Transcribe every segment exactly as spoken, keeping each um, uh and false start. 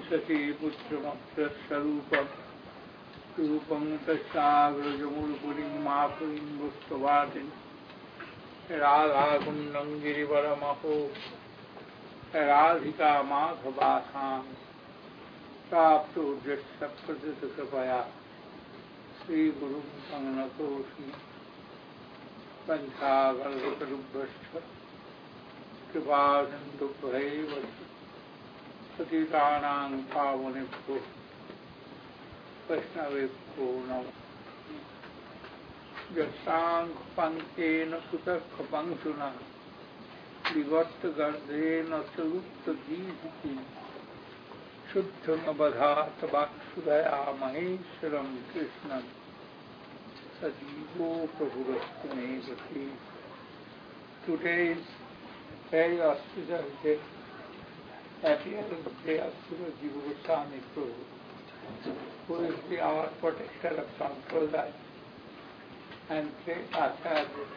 विंशति पुत्रमक्षरस्वरूपं रूपं तस्याग्रजमुलपुरीं मापुरीं गुप्तवाटिं राधाकुण्डं गिरिवरमहो राधिका माधवासां प्राप्तो दृष्टप्रदृतकृपया श्रीगुरुं संनतोऽस्मि पञ्चाकल्पतरुभ्यश्च कृपासिन्धुभ्यैव पतितानां पावनेभ्यो वैष्णवेभ्यो नमः। यस्याङ्घ्रिपङ्केन सुतर्कपङ्क्तिना विवर्तगर्भेण स्वरूपदीधिति शुद्धमवधात वाक्सुधया महेश्वरं कृष्णं सजीवो प्रभुरस्तु मे गति। Today is very auspicious day, appearance of the Srila Jiva Goswami Prabhu, who is the our protector of Sampradaya and great Acharya.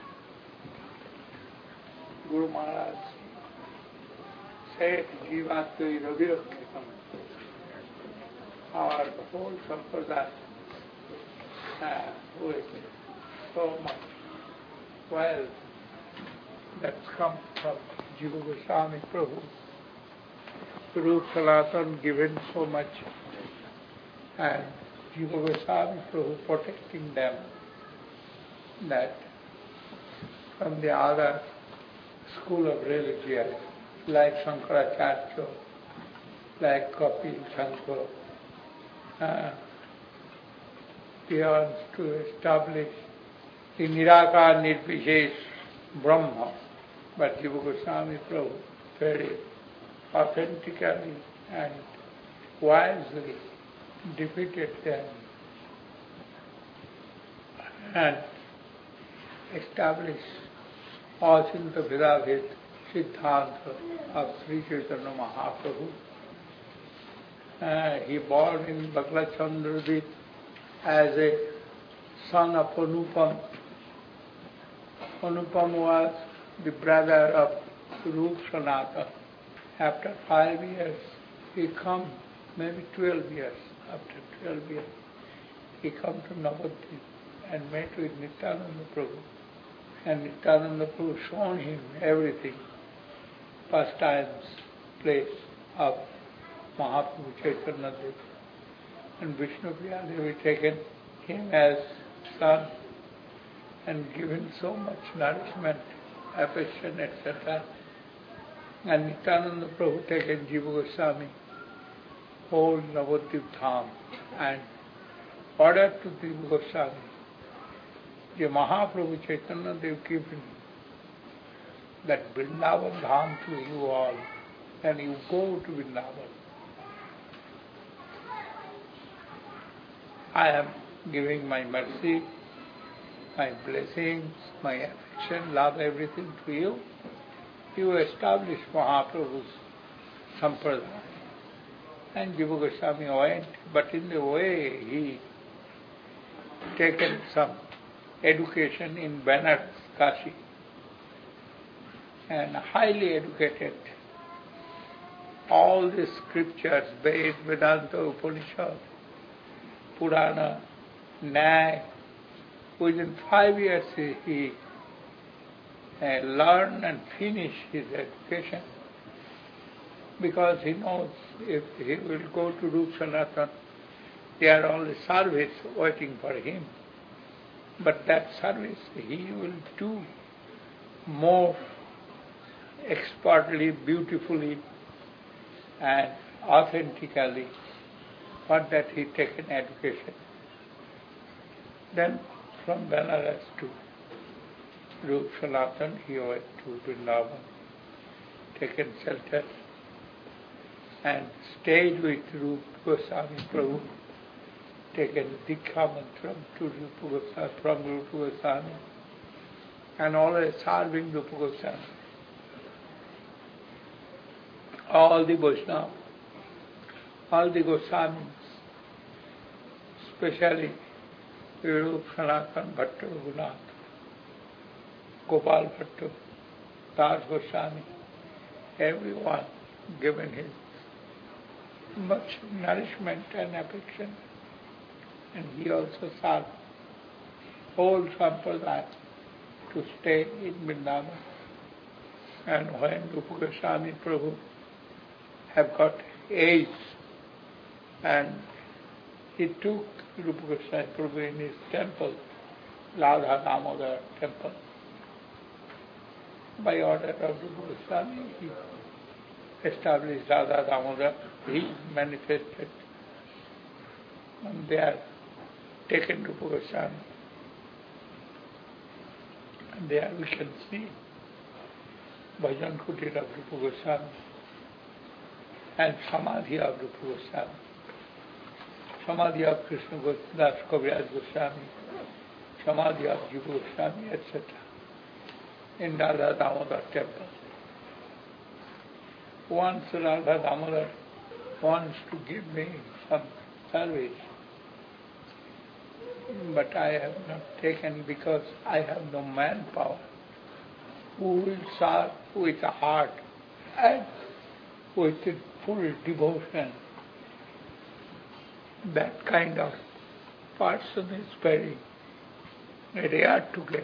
Guru Maharaj said, Jivatva Ravirakritam. Our whole Sampradaya, uh, who is so much wealth that's come from Jiva Goswami Prabhu, Rup Sanatan given so much, and Jiva Goswami Prabhu protecting them, that from the other school of religion, like Shankaracharya, like Kapil Shankar, uh, he wants to establish the Nirakar Nirvishesh Brahma, but Jiva Goswami Prabhu very authentically and wisely defeated them and established Achinta Bhedabhed Siddhanta of Sri Chaitanya Mahaprabhu. Uh, he born in Baklachandradip as a son of Anupam. Anupam was the brother of Rup Sanatan. After five years, he come, maybe twelve years, after twelve years, he come to Navadvip and met with Nityananda Prabhu. And Nityananda Prabhu shown him everything, pastimes, place of Mahaprabhu Chaitanya Dev. And Vishnu Priya Devi taken him as son and given so much nourishment, affection, et cetera. And Nityananda Prabhu taken Jiva Goswami, whole Navadvip Dham, and ordered to Jiva Goswami, the Mahaprabhu Chaitanya Dev given that Vrindavan Dham to you all, and you go to Vrindavan. I am giving my mercy, my blessings, my affection, love, everything to you. You establish Mahaprabhu's Sampradaya. And Jiva Goswami went, but in the way he taken some education in Banaras, Kashi, and highly educated. All the scriptures, Ved, Vedanta, Upanishad, Purana, Nyaya, within five years he, he uh, learned and finished his education, because he knows if he will go to Rup Sanatan, there are only service waiting for him. But that service he will do more expertly, beautifully, and authentically, for that he taken education. Then from Benares to Rup Sanatan he went to Vrindavan, taken shelter, and stayed with Rup Goswami Prabhu, taken Diksha Mantra to Rupa Goswami, from Rupa Goswami, and always serving Rupa Goswami. All the Vaishnavas, all the Goswamis, especially Rup Sanatan Bhatta Raghunath, Gopal Bhatta, Das Goswami, everyone given his much nourishment and affection, and he also sought whole Sampradaya to stay in Vrindavan. And when Rupa Goswami Prabhu have got age, and he took Rupa Goswami Prabhu in his temple, Radha Damodar temple. By order of Rupa Goswami, he established Radha Damodar. He manifested, and they are taken Rupa Goswami. And there we can see Bhajan Kutir of Rupa Goswami and Samadhi of Rupa Goswami, Samadhi of Krishna Das Kaviraj Goswami, Samadhi of Jiva Goswami, et cetera in Radha Damodar temple. Once Radha Damodar wants to give me some service, but I have not taken because I have no manpower who will serve with a heart and with full devotion. That kind of person is very rare to get.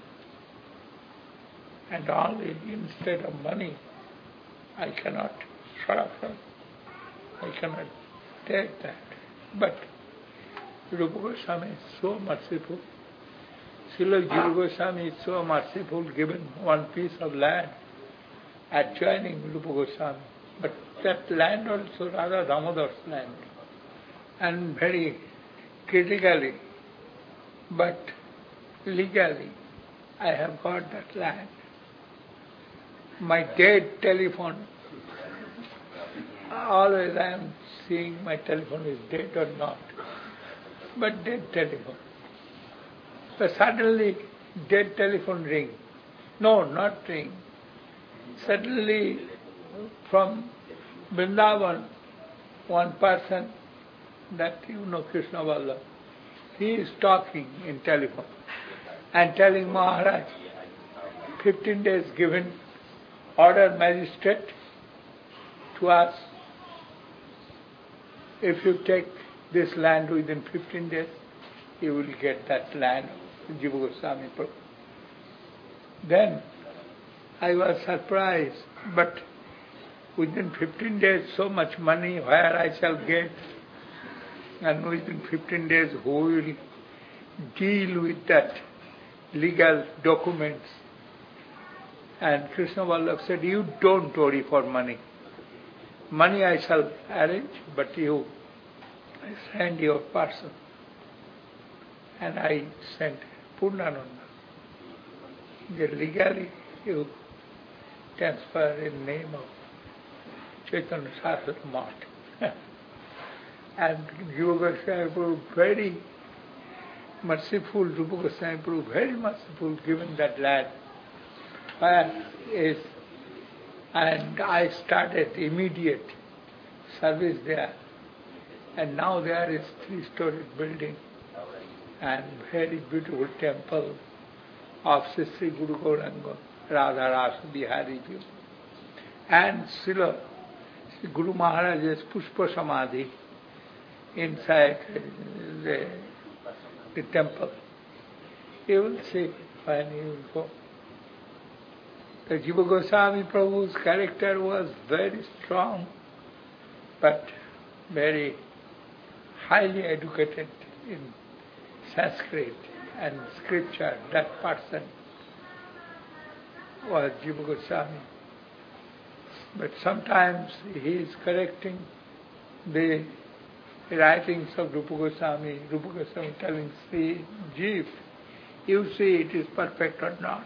And only instead of money, I cannot suffer, I cannot take that. But Rupa Goswami is so merciful. Srila Jiva Goswami is so merciful, given one piece of land adjoining Rupa Goswami. But that land also Radha Damodar's land. And very critically, but legally, I have got that land. My dead telephone, always I am seeing my telephone is dead or not, but dead telephone. But suddenly dead telephone ring. No, not ring. Suddenly from Vrindavan, one person that you know, Krishna Vallabh, he is talking in telephone and telling Maharaj, fifteen days given order magistrate to us, if you take this land within fifteen days, you will get that land, Jiva Goswami Prabhu. Then I was surprised, but within fifteen days so much money, where I shall get? And within fifteen days who will deal with that legal documents? And Krishna Vallabh said, you don't worry for money. Money I shall arrange, but you send your person. And I sent Purnananda. The legally you transfer in name of Chaitanya Saraswati Math. And Jiva Goswami Prabhu very merciful, Rupa Goswami Prabhu very merciful, given that land. Where is, and I started immediate service there. And now there is three-story building and very beautiful temple of Sri Guru Gauranga, Radha Rasa Bihari Ji. And Srila Guru Maharaj's Pushpa Samadhi inside the, the temple. You will see when you will go. The Jiva Goswami Prabhu's character was very strong, but very highly educated in Sanskrit and scripture. That person was Jiva Goswami. But sometimes he is correcting the writings of Rupa Goswami, Rupa Goswami telling, see, Jeev, you see it is perfect or not.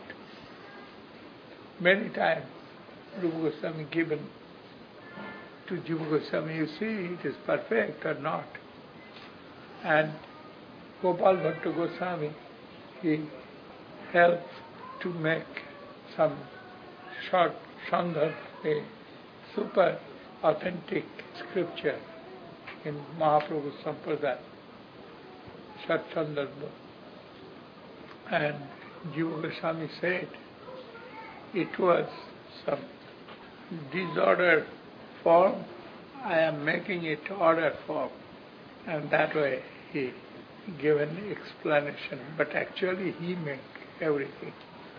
Many times Rupa Goswami given to Jiva Goswami, you see it is perfect or not. And Gopal Bhatta Goswami, he helped to make some short Sandarbha, a super authentic scripture in Mahaprabhu Sampradaya, Sat Sandarbha. And Jiva Goswami said it was some disordered form I am making it order form. And that way he gave an explanation, but actually he meant everything.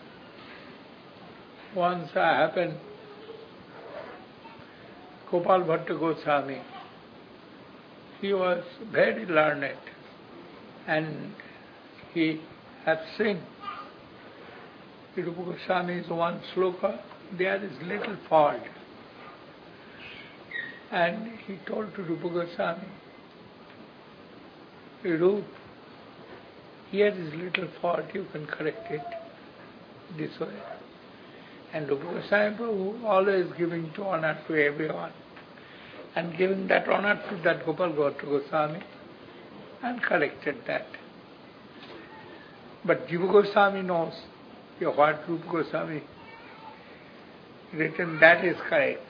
Once I happened, Gopal Bhatta Goswami, he was very learned and he had seen Rupa Goswami's one sloka, there is little fault. And he told to Rupa Goswami, Rupa, here is little fault, you can correct it this way. And Rupa Goswami Prabhu always giving to honor to everyone and giving that honor to that Gopal Bhatta Goswami and corrected that. But Jiva Goswami knows what Rupa Goswami written, that is correct.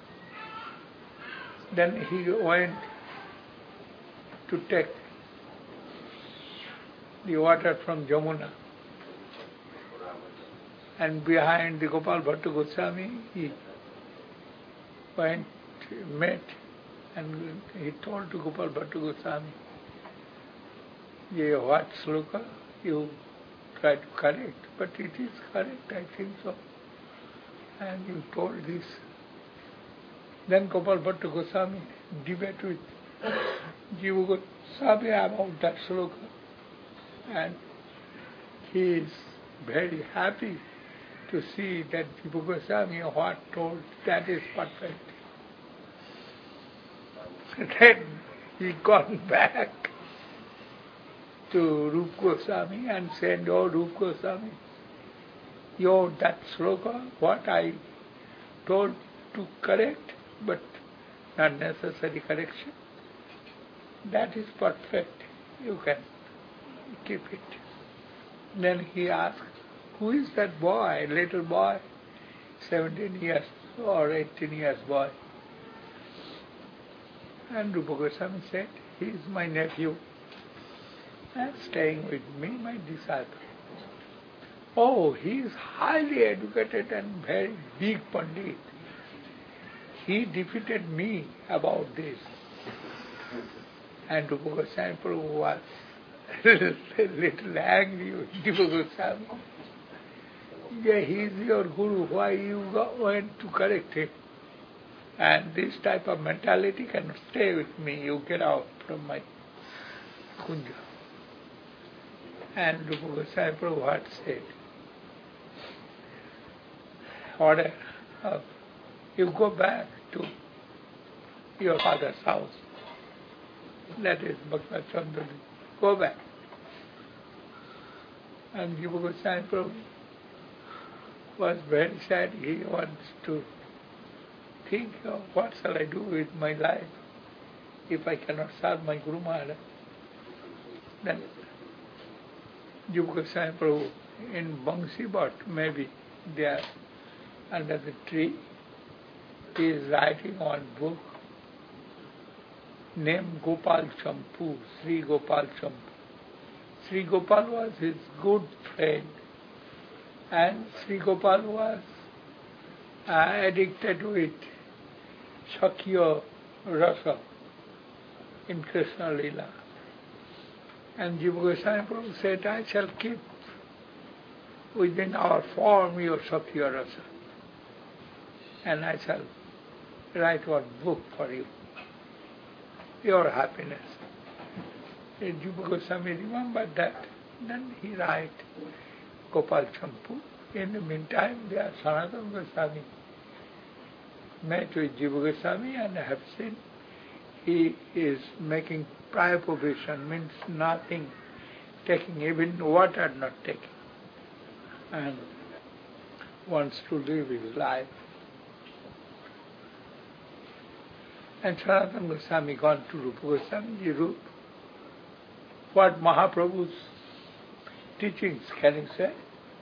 Then he went to take the water from Jamuna. And behind the Gopal Bhatta Goswami, he went, met, and he told to Gopal Bhatta Goswami, yeah, what sloka you try to correct, but it is correct, I think so. And you told this. Then Gopal Bhatta Goswami debated with Jiva Goswami about that sloka. And he is very happy to see that Jiva Goswami what told, that is perfect. Then he gone back to Rupa Goswami and said, oh Rupa Goswami, yo, that sloka, what I told to correct, but not necessary correction, that is perfect, you can keep it. Then he asked, who is that boy, little boy, seventeen years or eighteen years boy? And Rupa Goswami said, he is my nephew and staying with me, my disciple. Oh, he is highly educated and very big Pandit. He defeated me about this. And Rupa Goswami Prabhu was a little angry with Rupa Goswami. Yeah, he is your guru, why you went to correct him? And this type of mentality cannot stay with me, you get out from my kunja. And Rupa Goswami Prabhu had said, order, uh, you go back to your father's house. That is Bhakta Chandra. Go back. And Jiva Goswami Prabhu was very sad. He wants to think of what shall I do with my life if I cannot serve my Guru Maharaj. Then Jiva Goswami Prabhu in Bangsi maybe there under the tree, he is writing one book named Gopal Champu, Sri Gopal Champu. Sri Gopal was his good friend, and Sri Gopal was uh, addicted with Shakya Rasa in Krishna Lila. And Jiva Goswami Prabhu said, I shall keep within our form your Shakya Rasa, and I shall write one book for you, your happiness. And Jiva Goswami remembered that. Then he write Gopal Champu. In the meantime, there Sanatana Goswami met with Jiva Goswami and have seen he is making prior provision, means nothing, taking even water not taking, and wants to live his life. And Sanatana Goswami gone to Rupa Goswami, Rupa, what Mahaprabhu's teachings can you say?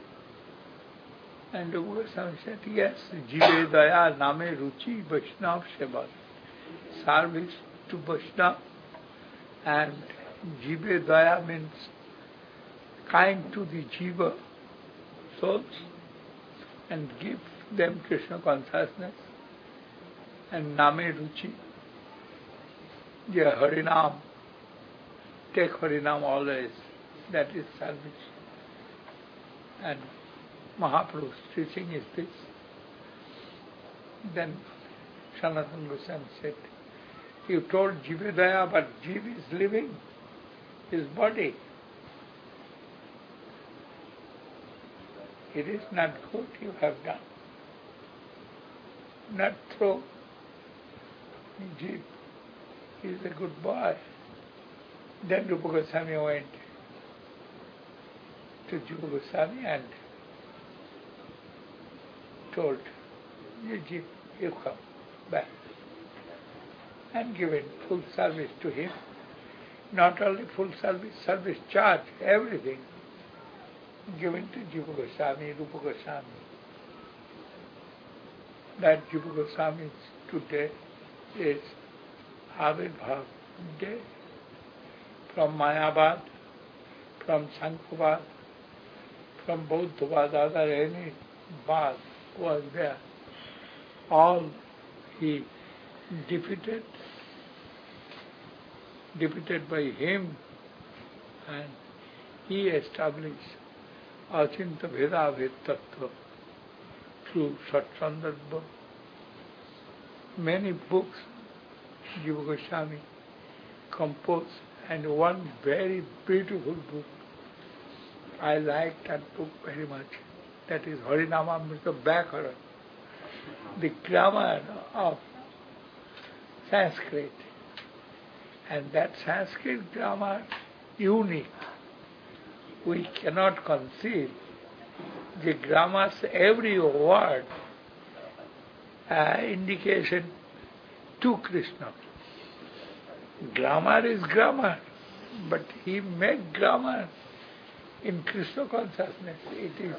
And Rupa Goswami said, yes, Jive Daya Name Ruchi Vaishnav Seva. Service to Vaishnav, and Jive Daya means kind to the Jiva souls and give them Krishna consciousness, and Name Ruchi Yeah, Harinam. Take Harinam always. That is service. And Mahaprabhu's teaching is this. Then Sanatana Goswami said, you told Jivedaya, but Jiv is living, his body. It is not good you have done. Not throw Jiv. He is a good boy. Then Rupa Goswami went to Jiva Goswami and told, you Jiv, you come back. And given full service to him. Not only full service, service charge, everything given to Jiva Goswami, Rupa Goswami. That Jiva Goswami today is Avirbhav Day. From Mayabad, from Shankhabad, from Bauddhabad, other any Bad was there. All he defeated, defeated by him, and he established Achinta Veda Ved Tattva through Satsandarbha. Many books Jiva Goswami composed, and one very beautiful book. I like that book very much. That is Harinamamrita Vyakaran, the grammar of Sanskrit. And that Sanskrit grammar unique. We cannot conceive the grammars, every word uh, indication to Krishna. Grammar is grammar, but he made grammar in Krishna consciousness. It is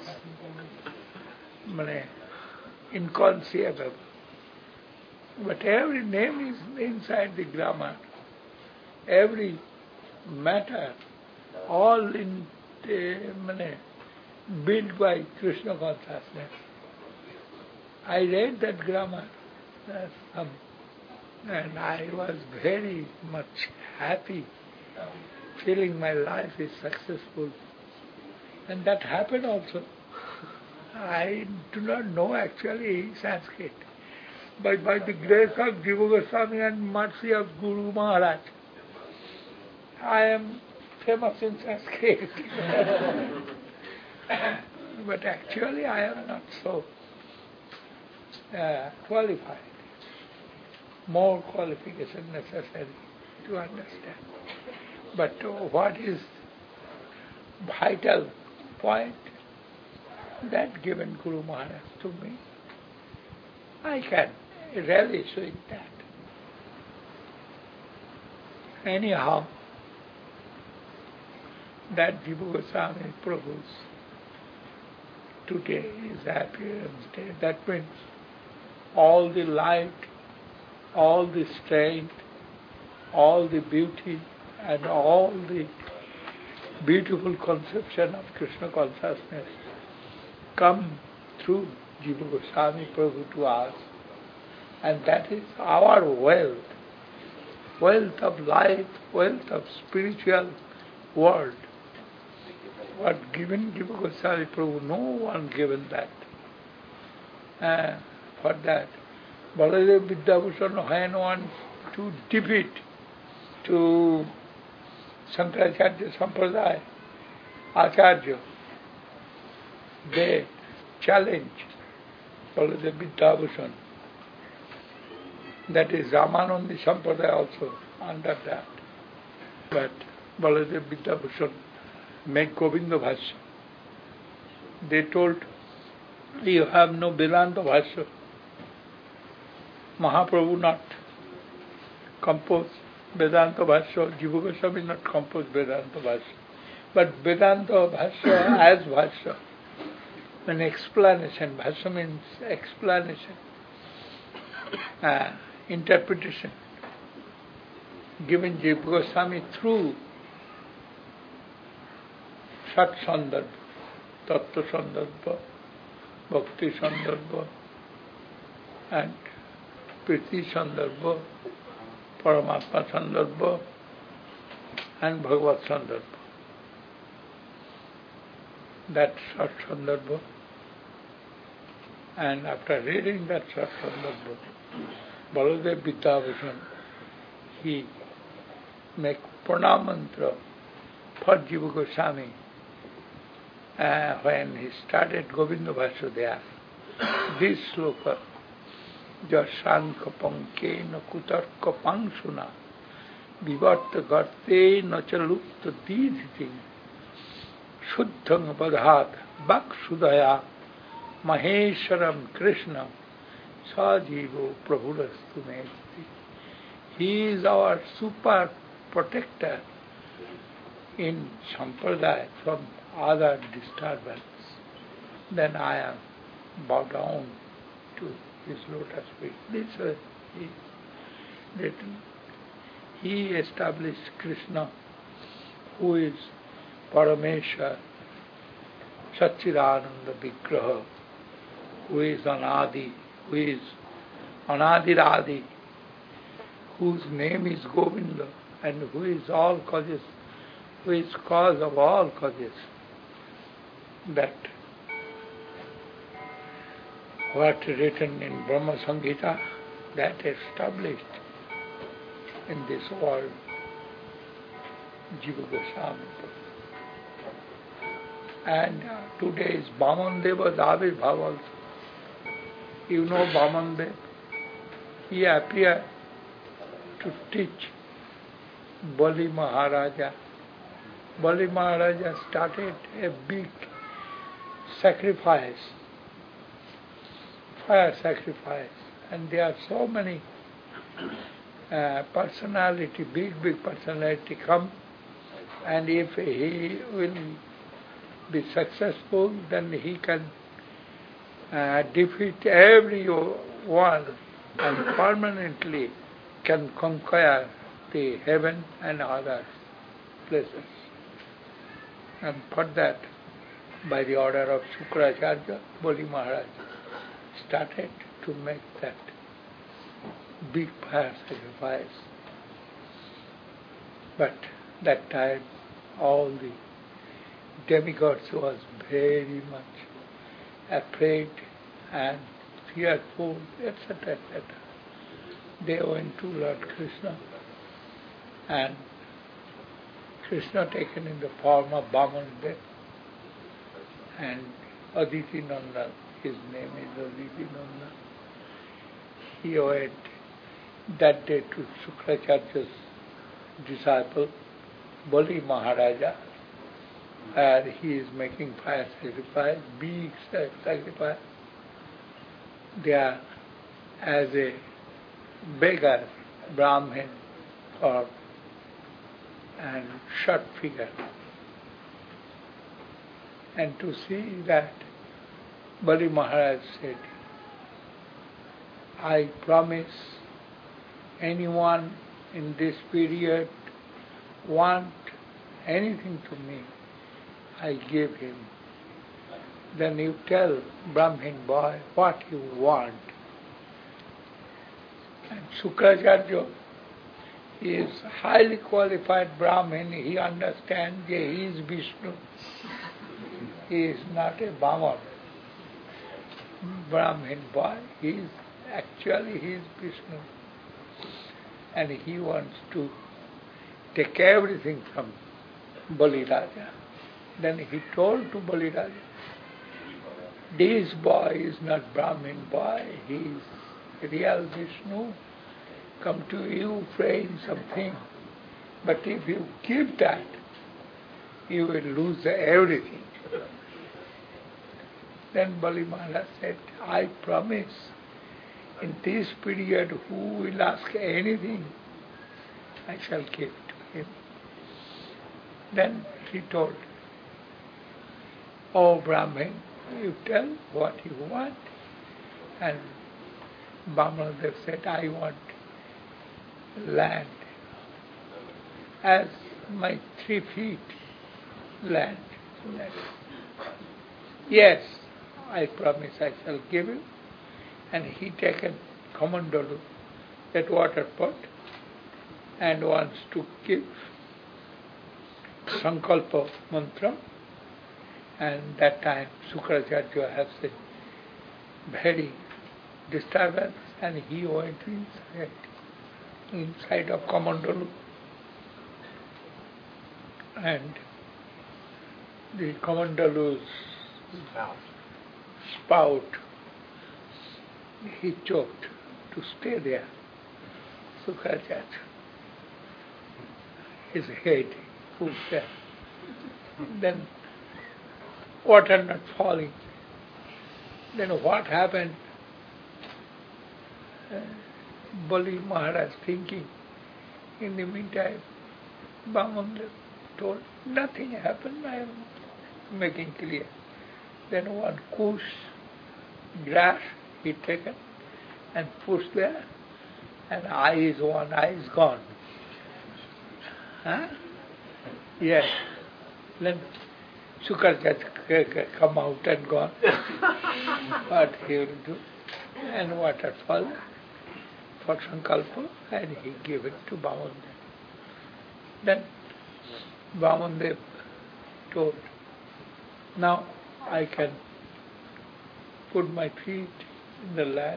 mane, inconceivable. But every name is inside the grammar. Every matter, all in uh, mane, built by Krishna consciousness. I read that grammar, uh, some, and I was very much happy, feeling my life is successful. And that happened also. I do not know actually Sanskrit, but by the grace of Jiva Goswami and mercy of Guru Maharaj, I am famous in Sanskrit. But actually I am not so uh, qualified. More qualification necessary to understand. But uh, what is vital point, that given Guru Maharaj to me, I can relish with that. Anyhow, that Jiva Goswami Prabhu's today is appearance day. That means all the light, all the strength, all the beauty, and all the beautiful conception of Krishna consciousness come through Jiva Goswami Prabhu to us. And that is our wealth, wealth of life, wealth of spiritual world. What given Jiva Goswami Prabhu, no one given that. Uh, for that, Baladev Vidyabhushan had one to defeat, to Shankaracharya Sampradaya, Acharya. They challenge Baladev Vidyabhushan. That is Ramanandi Sampradaya also under that. But Baladev Vidyabhushan make Govinda Bhashya. They told, you have no Vedanta Bhashya. Mahaprabhu not composed Vedanta Bhashya, Jiva Goswami not composed Vedanta Bhashya. But Vedanta Bhashya as Bhashya, an explanation, Bhashya means explanation, uh, interpretation, given Jiva Goswami through Sat Sandarbha, Tattva Sandarbha, Bhakti Sandarbha, and Priti Sandarbha, Paramatma Sandarbha and Bhagavad Sandarbha. That short Sandarbha. And after reading that short Sandarbha, Baladev Vidyabhushan, he make pranam mantra for Jiva Goswami uh, when he started Govinda Vasudeva. This sloka, Jasankha Pankena Kutarka Pangsuna Vivarta Garte Nachalupta Didhiti Shuddhang Badhat Bak Sudaya Maheswaram Krishna Sajivo Prabhurastu Mesti. He is our super protector in Sampradaya from other disturbance. Then I am bow down to his lotus feet. This was he written. He established Krishna, who is Parameshwar, Satchidananda Vigraha, who is Anadi, who is Anadiradi, whose name is Govinda, and who is all causes, who is cause of all causes. That what written in Brahma Samhita, that established in this world Jiva Goswami. And uh, today is Vaman Deva's Avirbhav also. You know Vaman Dev? He appeared to teach Bali Maharaja. Bali Maharaja started a big sacrifice, fire sacrifice, and there are so many uh, personality, big, big personality come, and if he will be successful, then he can uh, defeat everyone and permanently can conquer the heaven and other places. And for that, by the order of Shukracharya, Bali Maharaj started to make that big fire sacrifice. But that time all the demigods was very much afraid and fearful, et cetera, et cetera. They went to Lord Krishna, and Krishna taken in the form of Vamandev, and Aditi Nandan, his name is Aditi Nandan. He went that day to Shukracharya's disciple, Bali Maharaja, and he is making fire sacrifice, big sacrifice. There, as a beggar, Brahmin, or and short figure. And to see that, Bali Maharaj said, I promise anyone in this period want anything to me, I give him. Then you tell Brahmin boy what you want. And Shukracharya is highly qualified Brahmin. He understands that he is Vishnu. He is not a Brahman. Brahmin boy, he is actually he is Vishnu. And he wants to take everything from Bali Raja. Then he told to Bali Raja, this boy is not Brahmin boy, he is real Vishnu. Come to you praying something. But if you give that, you will lose everything. Then Bali Maharaj said, I promise, in this period, who will ask anything, I shall give to him. Then he told, oh Brahmin, you tell what you want. And Vamanadev said, I want land, as my three feet land. Yes, I promise I shall give you. And he taken Kamandalu, that water pot, and wants to give Sankalpa mantra, and that time Sukracharya has a very disturbance, and he went inside, inside of Kamandalu, and the Kamandalu's spout. spout, he choked to stay there. Sukracharya, his head was there. Then water not falling. Then what happened? Uh, Bali Maharaj thinking. In the meantime, Bhamandev told, nothing happened, I am making clear. Then one kush, grass, he taken and pushed there, and eye is one eye is gone. Huh? Yes. Then Sukracharya come out and gone. What he will do? And water fall for Sankalpa, and he gave it to Bhamandev. Then Bhamandev told, now I can put my feet in the land.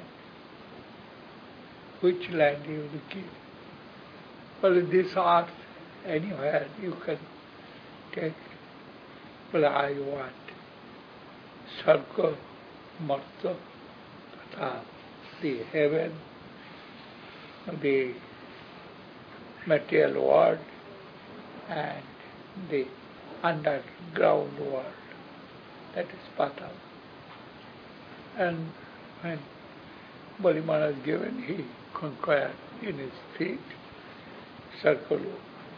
Which land you will give? Well, this earth, anywhere you can take. Well, I want Sarga, Marta, Patal, the heaven, the material world, and the underground world. That is Patal. And when Bali Maharaj given, he conquered in his feet Sarkalo,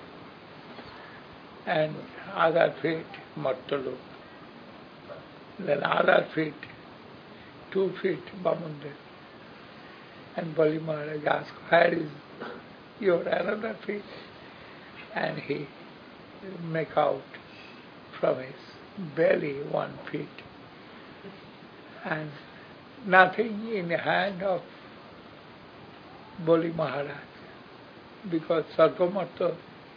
and other feet Martalo. Then other feet, two feet Bhamandev. And Bali Maharaj asked, where is your another feet? And he make out from his belly one feet. And nothing in the hand of Bali Maharaj, because Sargamarta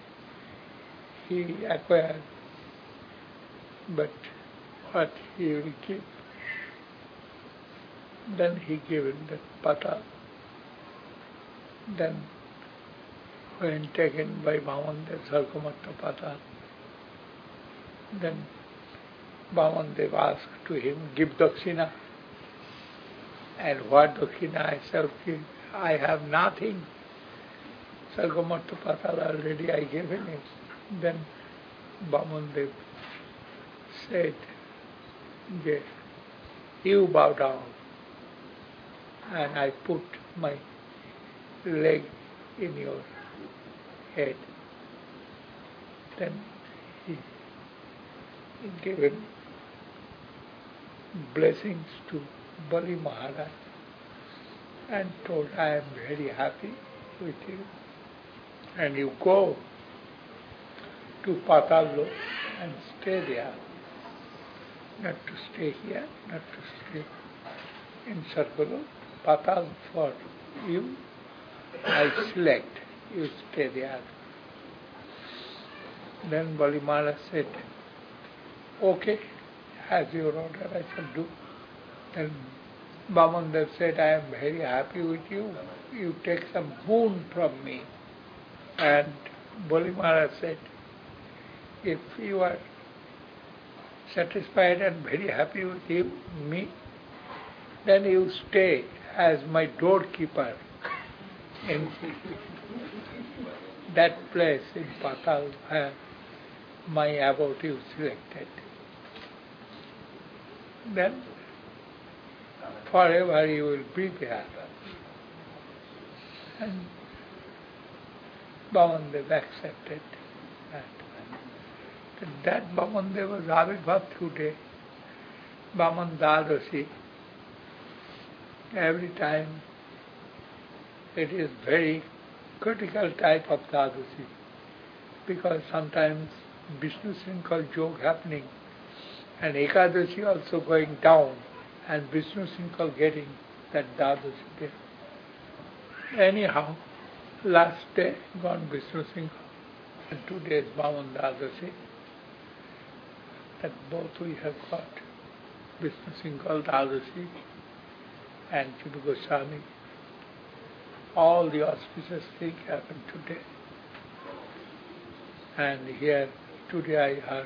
he acquired, but what he will keep. Then he gave him that Patal. Then when taken by Bhamandev, Sargamarta Patal, then Bhamandev asked to him, give Dakshina. And what Dakshina I shall give? I have nothing. Sargamarta Patal already I given him. Then Bhamandev said, yes, you bow down, and I put my leg in your head. Then he, he gave blessings to Bali Maharaj and told, I am very happy with you, and you go to Patal and stay there. Not to stay here, not to stay in Sarkalo. Patal for you, I select, you stay there. Then Bali Maharaj said, okay, as your order I shall do. Then Bhamandev said, I am very happy with you, you take some boon from me. And Bali Maharaj said, if you are satisfied and very happy with him, me, then you stay as my doorkeeper in that place in Patal where my abode is selected. Then forever you will be there. And Bhamandev accepted that. That Bhamandev was Abhirbhav today. Bhaman Dadasi. Every time it is very critical type of Dadasi, because sometimes Vishnu Srinkal Jog happening and Ekadashi also going down and Vishnu Srinkal getting that Dadasi there. Anyhow, last day gone Vishnu Singh, and two days Vaman Dadasi. That both we have got Vishnu Singh Dadasi and Jiva Goswami. All the auspicious things happened today. And here today I heard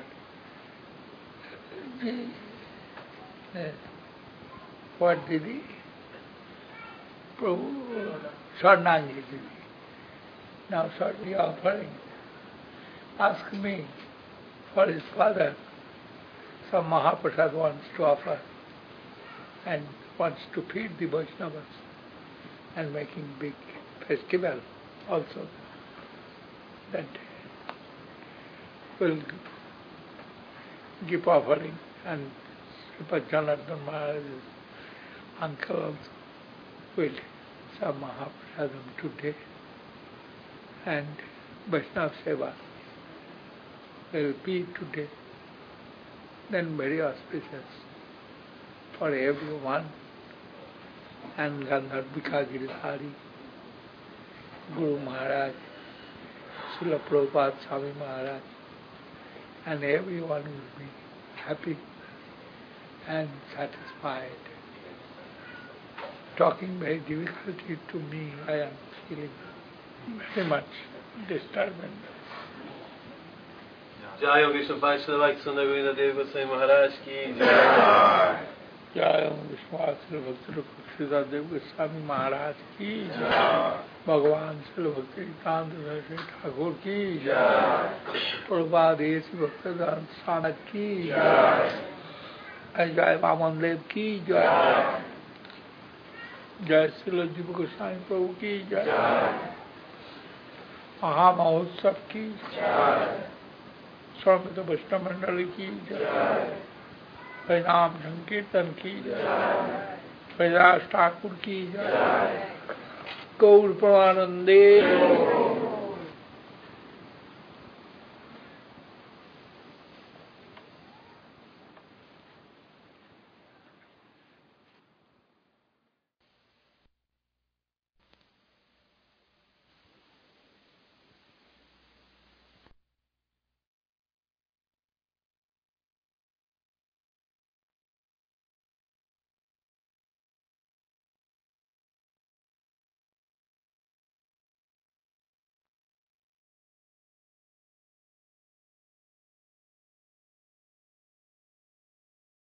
uh, what did he? Prabhu Swarnangi Didi. Now certainly offering. Ask me for his father. Some Mahaprasad wants to offer and wants to feed the Vaishnavas and making big festival also that day. Will give offering, and Sripad Janardhan Maharaj's uncle also will some Mahaprasadam today, and Vaishnava Seva will be today. Then very auspicious for everyone, and Gandharbika Giridhari, Guru Maharaj, Srila Prabhupada Swami Maharaj, and everyone will be happy and satisfied. Talking very difficulty to me, I am feeling very much disturbance. Jai Om Vishnu Vaishnava Sundar Govinda Dev Goswami Maharaj ki Jai. Jai Om Vishnu Vaishnava Bhakti Dev Goswami Maharaj ki Jai. Bhagavan Srila Bhakti Vedanta Thakur ki Jai. Prabhupada Esi Bhaktivedanta Swami ki Jai. Jai Vaman Dev ki Jai. Jai Srila Jiva Goswami Prabhu ki Jai. Maha Mahotsav ki Jai. Swarmita Vaishnava Mandali ki Jai. Vainam Sankirtan ki Jai. Vaidas Thakur ki Jai. Gaur Pramanande.